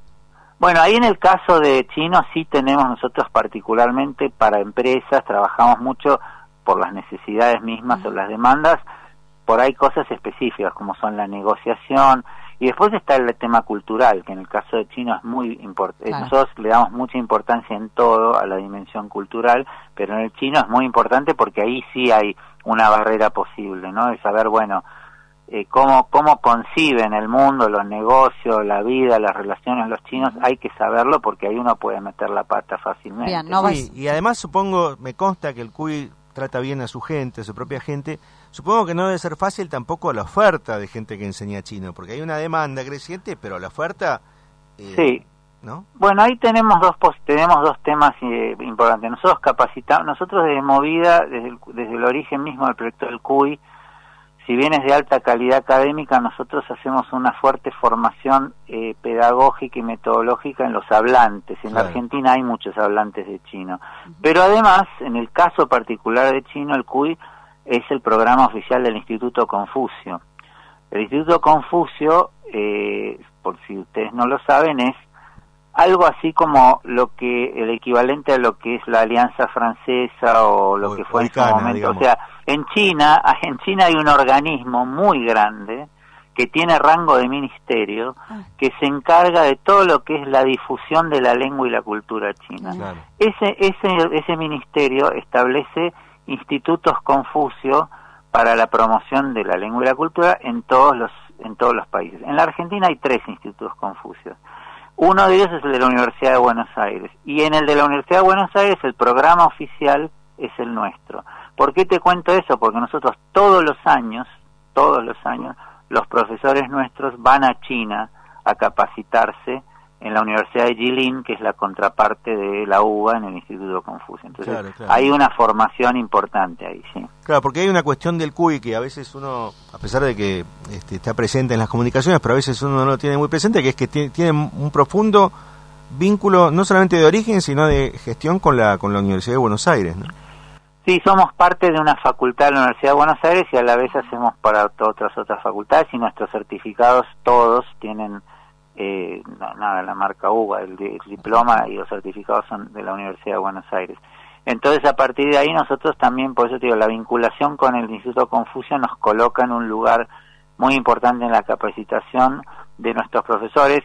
Bueno, ahí en el caso de chino sí tenemos nosotros particularmente para empresas, trabajamos mucho por las necesidades mismas Uh-huh. o las demandas, por ahí cosas específicas como son la negociación, y después está el tema cultural, que en el caso de chino es muy importante. Claro. Nosotros le damos mucha importancia en todo a la dimensión cultural, pero en el chino es muy importante porque ahí sí hay una barrera posible, ¿no? De saber, bueno, eh, cómo, cómo conciben el mundo, los negocios, la vida, las relaciones los chinos, hay que saberlo porque ahí uno puede meter la pata fácilmente. Bien, no Sí, y además supongo, me consta que el cuy trata bien a su gente, a su propia gente. Supongo que no debe ser fácil tampoco la oferta de gente que enseña chino, porque hay una demanda creciente, pero la oferta... Eh, Sí. ¿No? Bueno, ahí tenemos dos pos- tenemos dos temas eh, importantes. Nosotros capacitamos, nosotros desde Movida, desde el, desde el origen mismo del proyecto del cuy, si bien es de alta calidad académica, nosotros hacemos una fuerte formación eh, pedagógica y metodológica en los hablantes. En Claro. la Argentina hay muchos hablantes de chino. Pero además, en el caso particular de chino, el cuy es el programa oficial del Instituto Confucio. El Instituto Confucio, eh, por si ustedes no lo saben, es algo así como lo que el equivalente a lo que es la Alianza Francesa o lo O- que fue o en su Icana, momento. digamos. O sea, en China, en China hay un organismo muy grande que tiene rango de ministerio Ah. que se encarga de todo lo que es la difusión de la lengua y la cultura china. Claro. Ese ese ese ministerio establece institutos Confucio para la promoción de la lengua y la cultura en todos los en todos los países. En la Argentina hay tres institutos Confucios. Uno de ellos es el de la Universidad de Buenos Aires, y en el de la Universidad de Buenos Aires el programa oficial es el nuestro. ¿Por qué te cuento eso? Porque nosotros todos los años, todos los años, los profesores nuestros van a China a capacitarse en la Universidad de Jilin, que es la contraparte de la U B A en el Instituto Confucio. Entonces, Claro, claro. hay una formación importante ahí, sí. Claro, porque hay una cuestión del cuy que a veces uno, a pesar de que este, está presente en las comunicaciones, pero a veces uno no lo tiene muy presente, que es que tiene, tiene un profundo vínculo, no solamente de origen, sino de gestión con la con la Universidad de Buenos Aires, ¿no? Sí, somos parte de una facultad de la Universidad de Buenos Aires y a la vez hacemos para otras otras facultades, y nuestros certificados todos tienen eh, no, nada, la marca U B A, el, el diploma y los certificados son de la Universidad de Buenos Aires. Entonces, a partir de ahí nosotros también, por eso te digo, la vinculación con el Instituto Confucio nos coloca en un lugar muy importante en la capacitación de nuestros profesores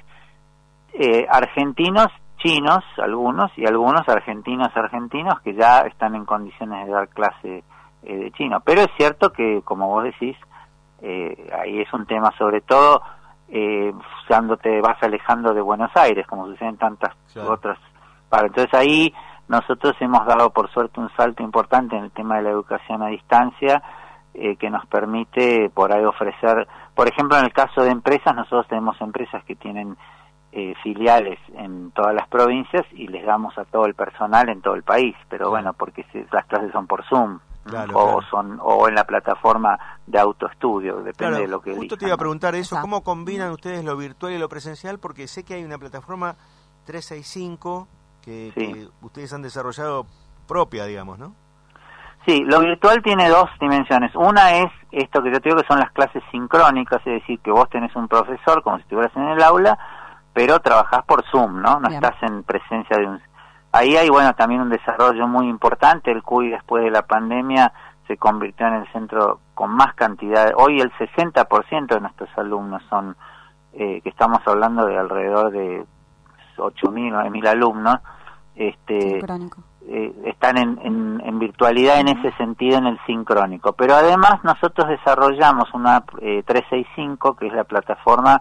eh, argentinos, chinos, algunos, y algunos argentinos, argentinos que ya están en condiciones de dar clase eh, de chino. Pero es cierto que, como vos decís, eh, ahí es un tema sobre todo eh, cuando te vas alejando de Buenos Aires, como sucede en tantas claro. otras. Para, entonces ahí nosotros hemos dado por suerte un salto importante en el tema de la educación a distancia, eh, que nos permite por ahí ofrecer, por ejemplo, en el caso de empresas, nosotros tenemos empresas que tienen eh, filiales en todas las provincias y les damos a todo el personal en todo el país, pero claro. bueno, porque si, las clases son por Zoom. Claro, o claro. son o en la plataforma de autoestudio, depende claro, de lo que justo elijan, te iba a preguntar ¿no? eso, ¿cómo combinan ustedes lo virtual y lo presencial? Porque sé que hay una plataforma trescientos sesenta y cinco que, sí. que ustedes han desarrollado propia, digamos, ¿no? Sí, lo virtual tiene dos dimensiones. Una es esto que yo te digo que son las clases sincrónicas, es decir, que vos tenés un profesor como si estuvieras en el aula, pero trabajás por Zoom, ¿no? No Bien. Estás en presencia de un... Ahí hay, bueno, también un desarrollo muy importante. El C U I después de la pandemia se convirtió en el centro con más cantidad. Hoy el sesenta por ciento de nuestros alumnos son, eh, que estamos hablando de alrededor de ocho mil, nueve mil alumnos, este, eh, están en, en, en virtualidad en ese sentido, en el sincrónico. Pero además nosotros desarrollamos una eh, trescientos sesenta y cinco, que es la plataforma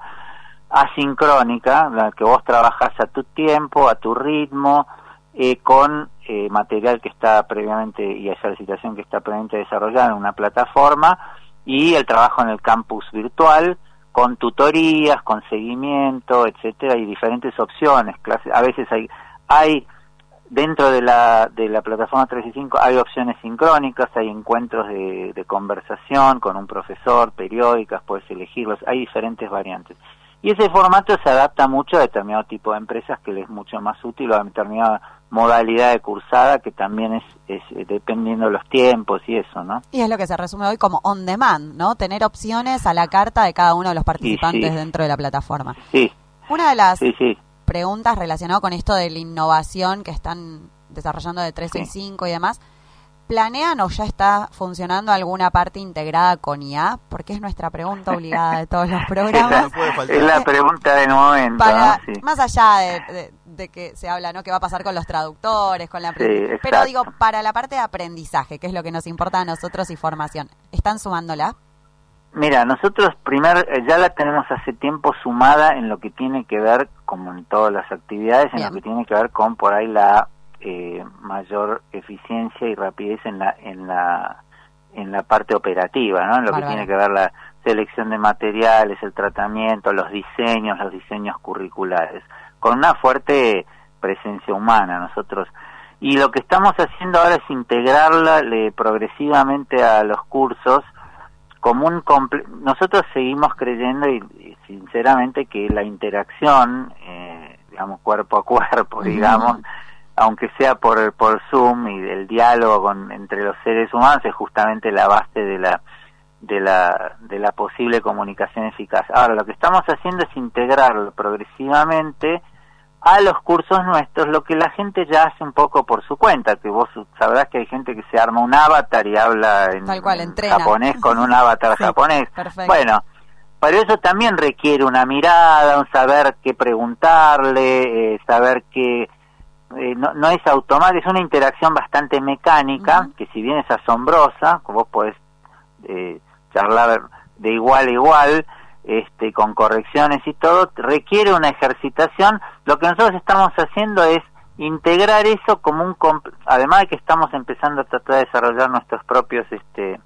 asincrónica, la que vos trabajás a tu tiempo, a tu ritmo, Eh, con eh, material que está previamente y ejercitación que está previamente desarrollada en una plataforma, y el trabajo en el campus virtual con tutorías, con seguimiento, etcétera, y diferentes opciones, clases. A veces hay hay dentro de la de la plataforma trescientos sesenta y cinco hay opciones sincrónicas, hay encuentros de, de conversación con un profesor, periódicas, puedes elegirlos, hay diferentes variantes. Y ese formato se adapta mucho a determinado tipo de empresas que les es mucho más útil, o a determinada modalidad de cursada que también es, es dependiendo de los tiempos y eso, ¿no? Y es lo que se resume hoy como on demand, ¿no? Tener opciones a la carta de cada uno de los participantes sí. dentro de la plataforma. Sí. Una de las sí, sí. preguntas relacionadas con esto de la innovación que están desarrollando de trescientos sesenta y cinco sí. y demás, ¿planean o ya está funcionando alguna parte integrada con I A? Porque es nuestra pregunta obligada de todos los programas. Es la, es la pregunta del momento. Para, ¿no? Sí. Más allá de, de, de que se habla, ¿no? ¿Qué va a pasar con los traductores, con la sí, Pero digo, para la parte de aprendizaje, que es lo que nos importa a nosotros, y formación, ¿están sumándola? Mira, nosotros primer ya la tenemos hace tiempo sumada en lo que tiene que ver, como en todas las actividades, en Bien. Lo que tiene que ver con por ahí la Eh, mayor eficiencia y rapidez en la en la en la parte operativa, ¿no? En lo Bárbaro. Que tiene que ver la selección de materiales, el tratamiento, los diseños, los diseños curriculares, con una fuerte presencia humana nosotros. Y lo que estamos haciendo ahora es integrarla le, progresivamente a los cursos como un comple- nosotros seguimos creyendo y, y sinceramente que la interacción, eh, digamos cuerpo a cuerpo, digamos, uh-huh. aunque sea por por Zoom, y el diálogo con, entre los seres humanos es justamente la base de la de la de la posible comunicación eficaz. Ahora, lo que estamos haciendo es integrarlo progresivamente a los cursos nuestros, lo que la gente ya hace un poco por su cuenta, que vos sabrás que hay gente que se arma un avatar y habla en, Tal cual, en entrena. japonés con un avatar sí, japonés. Perfecto. Bueno, pero eso también requiere una mirada, un saber qué preguntarle, eh, saber qué Eh, no, no es automático, es una interacción bastante mecánica, uh-huh. que si bien es asombrosa, como vos podés eh, charlar de igual a igual, este, con correcciones y todo, requiere una ejercitación. Lo que nosotros estamos haciendo es integrar eso como un... Comp- además de que estamos empezando a tratar de desarrollar nuestros propios este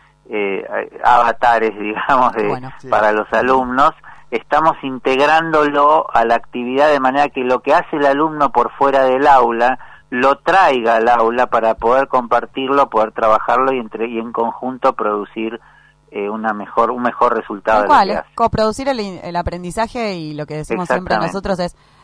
eh, avatares, digamos, de, bueno, sí. para los alumnos, estamos integrándolo a la actividad de manera que lo que hace el alumno por fuera del aula lo traiga al aula para poder compartirlo, poder trabajarlo y entre y en conjunto producir eh, una mejor un mejor resultado. ¿Cuál? De lo que es coproducir el, el aprendizaje, y lo que decimos siempre nosotros es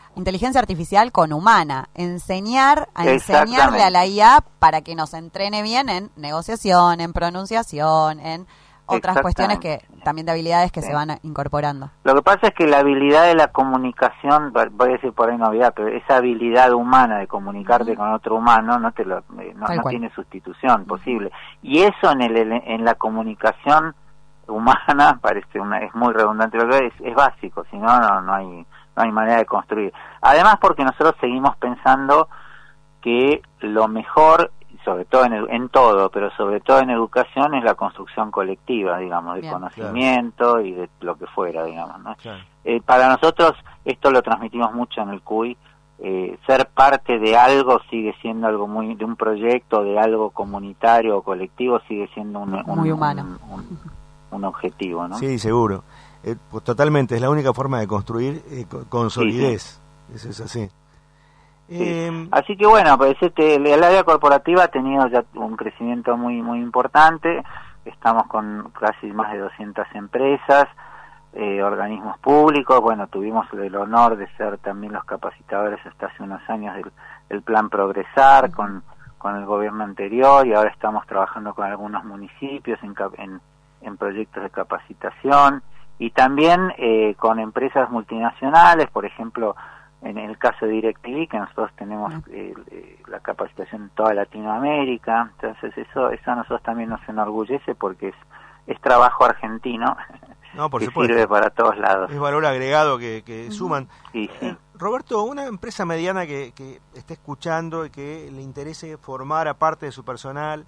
inteligencia artificial con humana, enseñar a enseñarle a la I A para que nos entrene bien en negociación, en pronunciación, en otras cuestiones que también de habilidades que sí. se van incorporando. Lo que pasa es que la habilidad de la comunicación, voy a decir por ahí novedad, pero esa habilidad humana de comunicarte uh-huh. con otro humano no te lo eh, no, no tiene sustitución uh-huh. posible. Y eso en el en la comunicación humana parece una es muy redundante, lo que es, es básico, si no no no hay no hay manera de construir. Además porque nosotros seguimos pensando que lo mejor, sobre todo en, en todo, pero sobre todo en educación, es la construcción colectiva, digamos, de Bien, conocimiento claro. y de lo que fuera, digamos, ¿no? Claro. Eh, para nosotros, esto lo transmitimos mucho en el C U I, eh, ser parte de algo sigue siendo algo muy, de un proyecto, de algo comunitario o colectivo, sigue siendo un, un, muy humano. un, un, un objetivo, ¿no? Sí, seguro. Eh, pues, totalmente, es la única forma de construir eh, con, con solidez, sí, sí. Eso es así. Sí. Eh, Así que bueno, parece que el, el área corporativa ha tenido ya un crecimiento muy muy importante. Estamos con casi más de doscientas empresas, eh, organismos públicos. Bueno, tuvimos el honor de ser también los capacitadores hasta hace unos años del, del Plan Progresar uh-huh. con, con el gobierno anterior, y ahora estamos trabajando con algunos municipios en, en, en proyectos de capacitación, y también eh, con empresas multinacionales, por ejemplo, en el caso de DirecTV, que nosotros tenemos eh, eh, la capacitación en toda Latinoamérica. Entonces eso eso a nosotros también nos enorgullece porque es es trabajo argentino no, por que supuesto. Sirve para todos lados. Es valor agregado que, que suman. Sí, sí. Eh, Roberto, una empresa mediana que, que esté escuchando y que le interese formar a parte de su personal,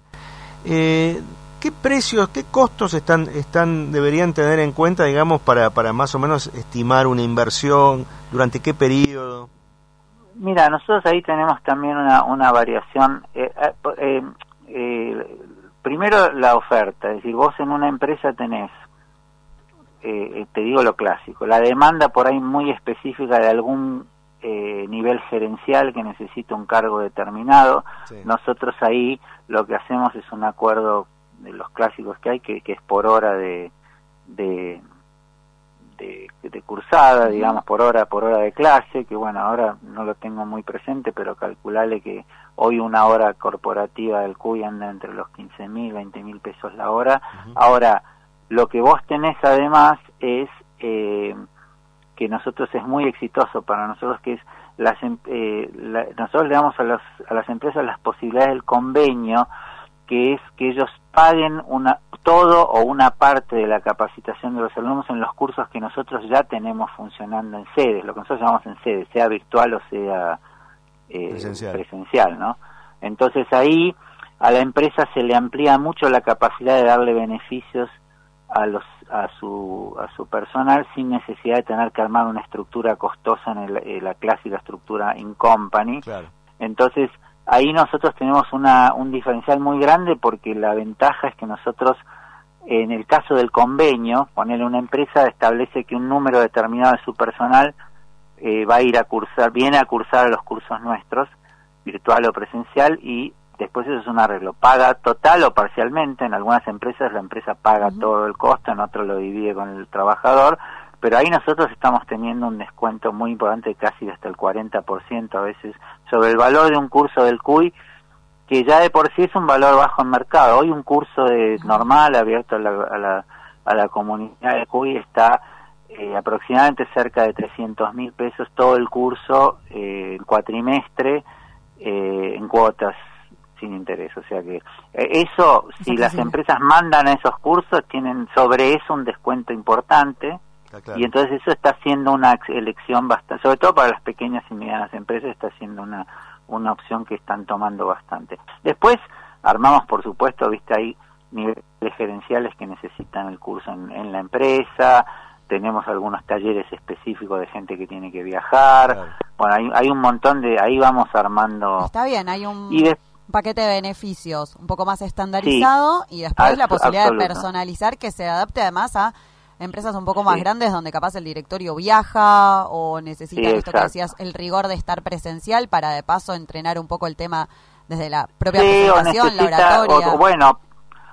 eh, ¿qué precios, qué costos están están deberían tener en cuenta, digamos, para, para más o menos estimar una inversión? ¿Durante qué periodo? Mira, nosotros ahí tenemos también una, una variación. Eh, eh, eh, primero la oferta, es decir, vos en una empresa tenés, eh, te digo lo clásico, la demanda por ahí muy específica de algún eh, nivel gerencial que necesita un cargo determinado. Sí. Nosotros ahí lo que hacemos es un acuerdo de los clásicos que hay, que, que es por hora de... de De, de cursada, digamos, por hora por hora de clase, que bueno, ahora no lo tengo muy presente, pero calculale que hoy una hora corporativa del C U I anda entre los quince mil, veinte mil pesos la hora. Uh-huh. Ahora, lo que vos tenés además es eh, que nosotros es muy exitoso para nosotros, que es las eh, la, nosotros le damos a, los, a las empresas las posibilidades del convenio, que es que ellos paguen una todo o una parte de la capacitación de los alumnos en los cursos que nosotros ya tenemos funcionando en sedes, lo que nosotros llamamos en sedes, sea virtual o sea eh, presencial. presencial, ¿no? Entonces ahí a la empresa se le amplía mucho la capacidad de darle beneficios a los a su a su personal sin necesidad de tener que armar una estructura costosa en, el, en la clásica estructura in company. Claro. Entonces ahí nosotros tenemos una un diferencial muy grande, porque la ventaja es que nosotros, en el caso del convenio, ponerle una empresa establece que un número determinado de su personal eh, va a ir a cursar, viene a cursar a los cursos nuestros, virtual o presencial, y después eso es un arreglo, paga total o parcialmente. En algunas empresas la empresa paga uh-huh. todo el costo, en otros lo divide con el trabajador, pero ahí nosotros estamos teniendo un descuento muy importante, casi hasta el cuarenta por ciento a veces, sobre el valor de un curso del C U I, que ya de por sí es un valor bajo en mercado. Hoy un curso de normal, abierto a la, a la, a la comunidad del C U I, está eh, aproximadamente cerca de trescientos mil pesos todo el curso, eh, el cuatrimestre, eh, en cuotas sin interés. O sea que eh, eso, si las empresas mandan a esos cursos, tienen sobre eso un descuento importante. Claro. Y entonces eso está siendo una elección bastante, sobre todo para las pequeñas y medianas empresas, está siendo una una opción que están tomando bastante. Después armamos, por supuesto, viste, hay niveles gerenciales que necesitan el curso en, en la empresa, tenemos algunos talleres específicos de gente que tiene que viajar. Claro. Bueno, hay, hay un montón de, ahí vamos armando. Está bien, hay un y de, paquete de beneficios un poco más estandarizado, sí, y después la posibilidad absoluto. de personalizar, que se adapte además a empresas un poco más sí. grandes, donde capaz el directorio viaja o necesitan sí, esto que decías, el rigor de estar presencial, para de paso entrenar un poco el tema desde la propia sí, presentación, necesita, la oratoria. O, bueno,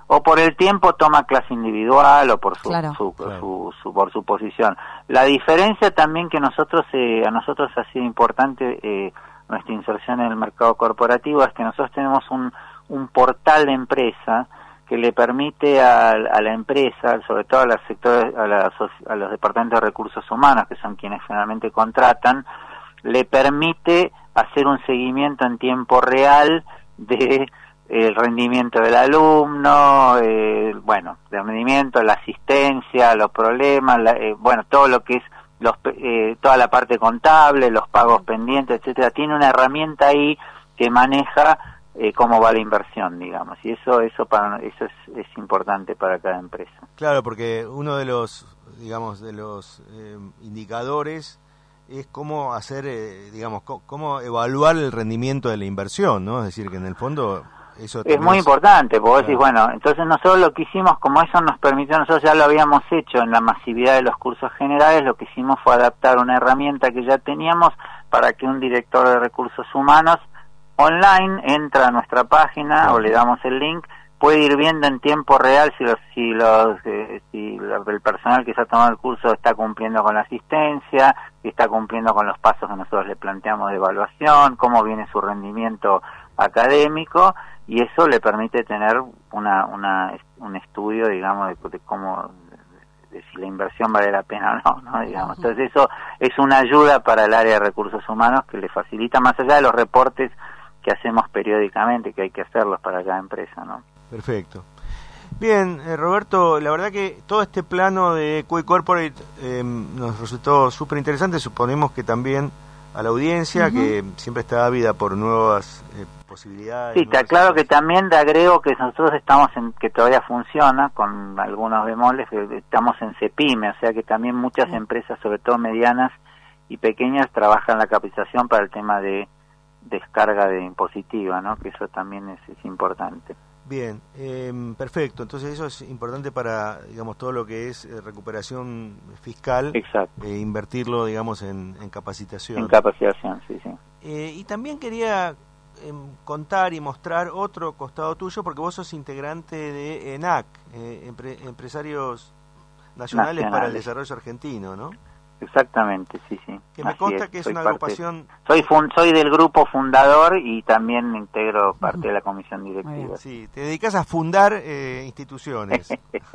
o por el tiempo toma clase individual o por su, claro. su, Claro. su, su por su posición. La diferencia también que nosotros eh, a nosotros ha sido importante eh, nuestra inserción en el mercado corporativo es que nosotros tenemos un un portal de empresa que le permite a, a la empresa, sobre todo a los sectores, a, la, a los departamentos de recursos humanos, que son quienes finalmente contratan, le permite hacer un seguimiento en tiempo real de el rendimiento del alumno, eh, bueno, el rendimiento, la asistencia, los problemas, la, eh, bueno, todo lo que es los, eh, toda la parte contable, los pagos pendientes, etcétera. Tiene una herramienta ahí que maneja eh, cómo va la inversión, digamos, y eso eso para eso es, es importante para cada empresa. Claro, porque uno de los, digamos, de los eh, indicadores es cómo hacer, eh, digamos, co- cómo evaluar el rendimiento de la inversión, ¿no? Es decir, que en el fondo eso es muy es... importante, porque Claro. vos decís, bueno, entonces nosotros lo que hicimos, como eso nos permitió, nosotros ya lo habíamos hecho en la masividad de los cursos generales, lo que hicimos fue adaptar una herramienta que ya teníamos para que un director de recursos humanos online entra a nuestra página, claro, o le damos el link, puede ir viendo en tiempo real si los si los eh, si el personal que se ha tomado el curso está cumpliendo con la asistencia, si está cumpliendo con los pasos que nosotros le planteamos de evaluación, cómo viene su rendimiento académico, y eso le permite tener una una un estudio, digamos, de, de cómo de, de si la inversión vale la pena o no, ¿no? Digamos. Entonces eso es una ayuda para el área de recursos humanos que le facilita, más allá de los reportes que hacemos periódicamente, que hay que hacerlos para cada empresa, ¿no? Perfecto. Bien, eh, Roberto, la verdad que todo este plano de Q I Corporate eh, nos resultó súper interesante. Suponemos que también a la audiencia, uh-huh, que siempre está ávida por nuevas eh, posibilidades. Sí, te aclaro que también te agrego que nosotros estamos en, que todavía funciona, con algunos bemoles, que estamos en CEPIME, o sea que también muchas uh-huh empresas, sobre todo medianas y pequeñas, trabajan la capacitación para el tema de descarga de impositiva, ¿no? Que eso también es, es importante. Bien, eh, perfecto. Entonces eso es importante para, digamos, todo lo que es eh, recuperación fiscal. Exacto. Eh, invertirlo, digamos, en, en capacitación. En capacitación, sí, sí. Eh, y también quería eh, contar y mostrar otro costado tuyo, porque vos sos integrante de ENAC, eh, Empre- Empresarios Nacionales, Nacionales para el Desarrollo Argentino, ¿no? Exactamente, sí, sí. Que me Así consta es, que es soy una parte, agrupación... Soy fun, soy del grupo fundador y también integro parte uh-huh de la comisión directiva. Sí, te dedicas a fundar eh, instituciones.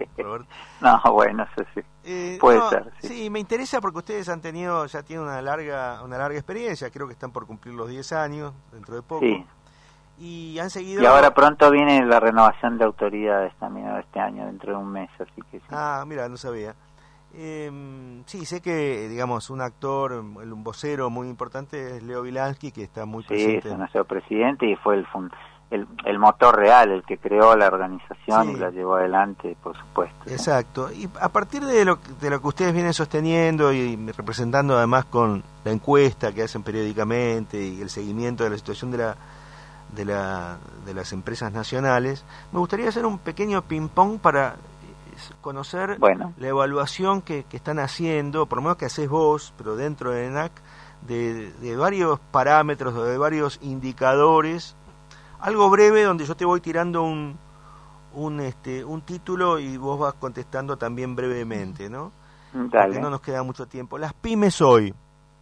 No, bueno, eso sí. Eh, Puede no, ser. Sí. sí, me interesa porque ustedes han tenido, ya tienen una larga una larga experiencia, creo que están por cumplir los diez años, dentro de poco. Sí. Y han seguido... Y ahora pronto viene la renovación de autoridades también este año, dentro de un mes, así que sí. Ah, mira, no sabía. Eh, sí, sé que, digamos, un actor, un vocero muy importante es Leo Vilansky, que está muy sí, presente. Sí, es nuestro presidente y fue el, fund, el el motor real, el que creó la organización, sí, y la llevó adelante, por supuesto. Exacto. ¿Sí? Y a partir de lo, de lo que ustedes vienen sosteniendo y representando además con la encuesta que hacen periódicamente y el seguimiento de la situación de la de la de las empresas nacionales, me gustaría hacer un pequeño ping-pong para conocer bueno. la evaluación que, que están haciendo, por lo menos que haces vos, pero dentro de ENAC, de, de varios parámetros, de varios indicadores, algo breve donde yo te voy tirando un un este un título y vos vas contestando también brevemente, ¿no? Dale. Porque no nos queda mucho tiempo. Las pymes hoy.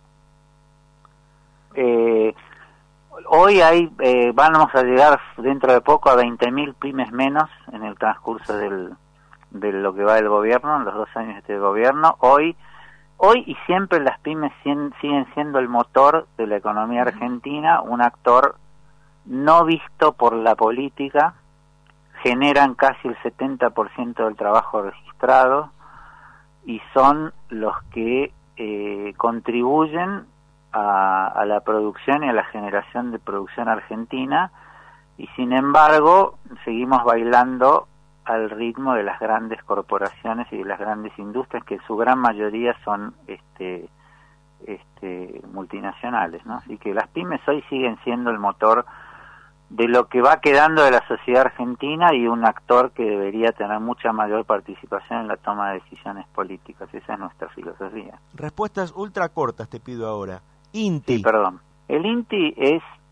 Eh, hoy hay eh, vamos a llegar dentro de poco a veinte mil pymes menos en el transcurso del de lo que va del gobierno, en los dos años de este gobierno. Hoy hoy y siempre las pymes siguen siendo el motor de la economía argentina, un actor no visto por la política, generan casi el setenta por ciento del trabajo registrado y son los que eh, contribuyen a, a la producción y a la generación de producción argentina, y sin embargo seguimos bailando al ritmo de las grandes corporaciones y de las grandes industrias, que su gran mayoría son este este multinacionales, ¿no? Así que las pymes hoy siguen siendo el motor de lo que va quedando de la sociedad argentina y un actor que debería tener mucha mayor participación en la toma de decisiones políticas. Esa es nuestra filosofía. Respuestas ultra cortas te pido ahora. INTI. Sí, perdón. El INTI es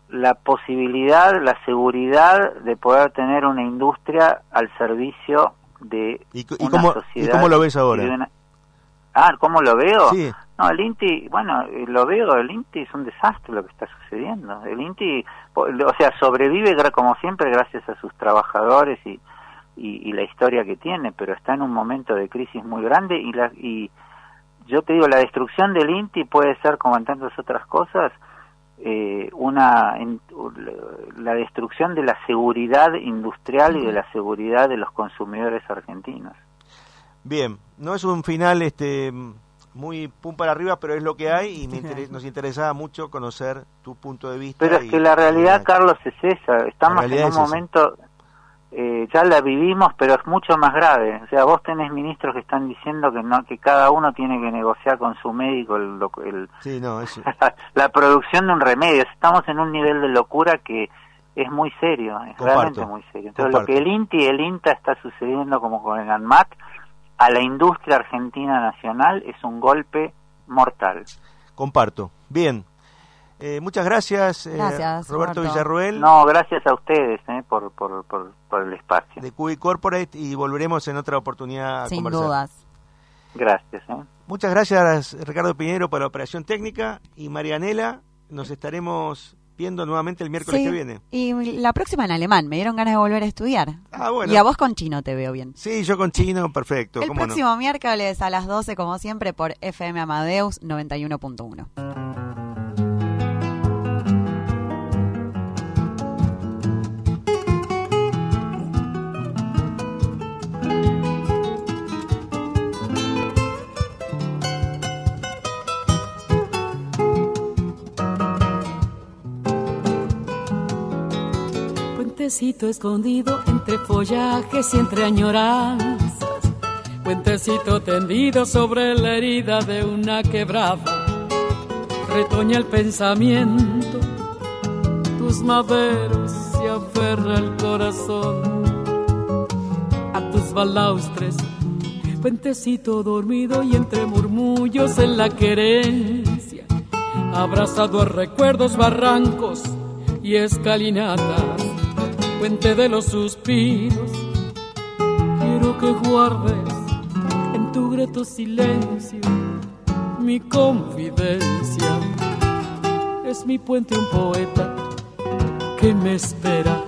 la posibilidad, la seguridad de poder tener una industria al servicio de ¿Y, y una cómo, sociedad. ¿Y cómo lo ves ahora? Una... Ah, ¿cómo lo veo? Sí. No, el INTI, bueno, lo veo, el INTI es un desastre lo que está sucediendo. El INTI, o sea, sobrevive como siempre gracias a sus trabajadores y, y, y la historia que tiene, pero está en un momento de crisis muy grande y, la, y yo te digo, la destrucción del INTI puede ser, como en tantas otras cosas, eh, una en, la destrucción de la seguridad industrial y de la seguridad de los consumidores argentinos. Bien, no es un final este muy pum para arriba, pero es lo que hay y me interes, nos interesaba mucho conocer tu punto de vista. Pero es y, que la realidad, y, Carlos, es esa. Estamos en un momento, eh, ya la vivimos, pero es mucho más grave. O sea, vos tenés ministros que están diciendo que no, que cada uno tiene que negociar con su médico el, el, sí, no, eso. la producción de un remedio. Estamos en un nivel de locura que es muy serio, es Comparto. realmente muy serio. Entonces, Comparto. lo que el INTI y el INTA está sucediendo como con el ANMAT a la industria argentina nacional es un golpe mortal. Comparto. Bien. Eh, muchas gracias, eh, gracias Roberto, Roberto Villarroel. No, gracias a ustedes eh, por, por, por, por el espacio. De Q I Corporate y volveremos en otra oportunidad a Sin conversar. dudas. Gracias. ¿eh? Muchas gracias, Ricardo Piñero, por la operación técnica y Marianela, nos estaremos viendo nuevamente el miércoles sí, que viene. Y la próxima en alemán, me dieron ganas de volver a estudiar. Ah, bueno. Y a vos con chino te veo bien. Sí, yo con chino, perfecto. El ¿cómo próximo no? miércoles a las doce, como siempre, por F M Amadeus noventa y uno punto uno. Puentecito escondido entre follajes y entre añoranzas, puentecito tendido sobre la herida de una quebrada, retoña el pensamiento, tus maderos se aferra el corazón a tus balaustres, puentecito dormido y entre murmullos en la querencia, abrazado a recuerdos, barrancos y escalinatas, puente de los suspiros, quiero que guardes en tu grato silencio mi confidencia. Es mi puente un poeta que me espera,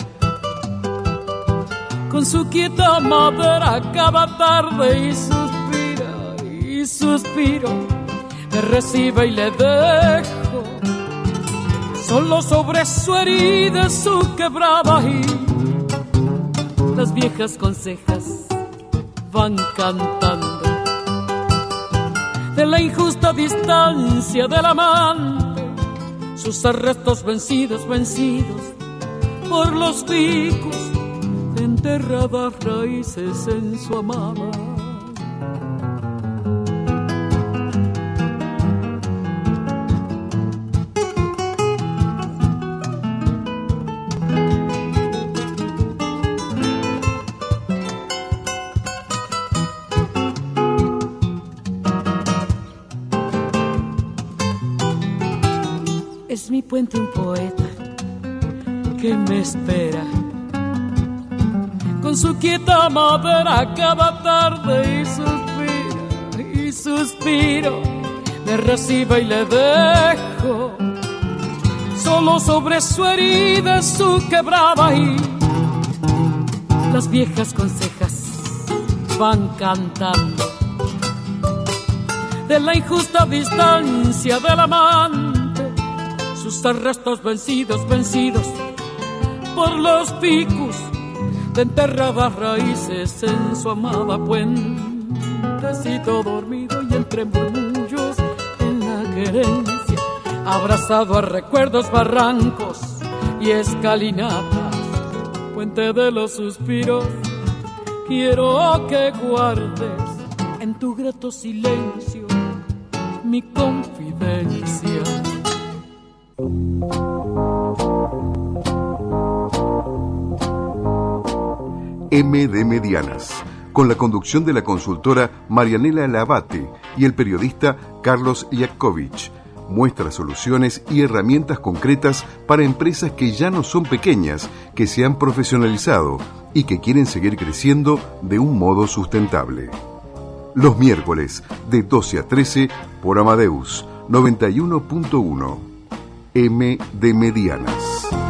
con su quieta madera cada tarde y suspira, y suspiro, me recibe y le dejo solo sobre su herida, su quebrada, y las viejas consejas van cantando de la injusta distancia del amante, sus arrestos vencidos, vencidos por los picos de enterradas raíces en su amada. Es mi puente un poeta que me espera, con su quieta madera cada tarde y suspira, y suspiro, me recibe y le dejo solo sobre su herida, su quebrada, y las viejas consejas van cantando de la injusta distancia del amante, sus arrestos vencidos, vencidos por los picos de enterradas raíces en su amada, puentecito dormido y entre murmullos en la querencia, abrazado a recuerdos, barrancos y escalinatas, puente de los suspiros, quiero que guardes en tu grato silencio mi confidencia. M de Medianas, con la conducción de la consultora Marianela Labate y el periodista Carlos Iacovich. muestra soluciones y herramientas concretas para empresas que ya no son pequeñas, que se han profesionalizado y que quieren seguir creciendo de un modo sustentable. Los miércoles, de doce a trece, por Amadeus noventa y uno punto uno. M de Medianas.